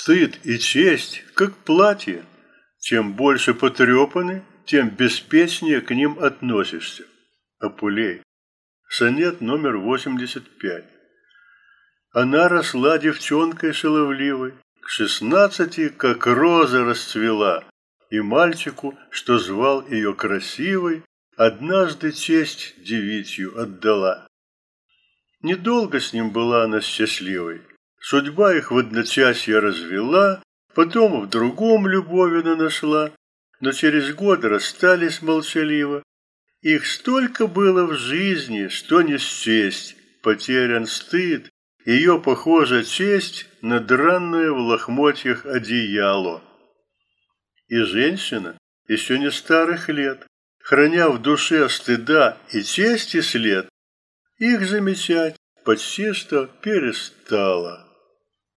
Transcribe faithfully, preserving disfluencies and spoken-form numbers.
Стыд и честь, как платье, чем больше потрепаны, тем беспечнее к ним относишься. Апулей. Сонет номер восемьдесят пять. Она росла девчонкой шаловливой, к шестнадцати, как роза расцвела, и мальчику, что звал ее красивой, однажды честь девичью отдала. Недолго с ним была она счастливой. Судьба их в одночасье развела, потом в другом любовь она нашла, но через год расстались молчаливо. Их столько было в жизни, что не счесть, потерян стыд, ее похожа честь на дранное в лохмотьях одеяло. И женщина, еще не старых лет, храня в душе стыда и чести след, их замечать почти что перестала.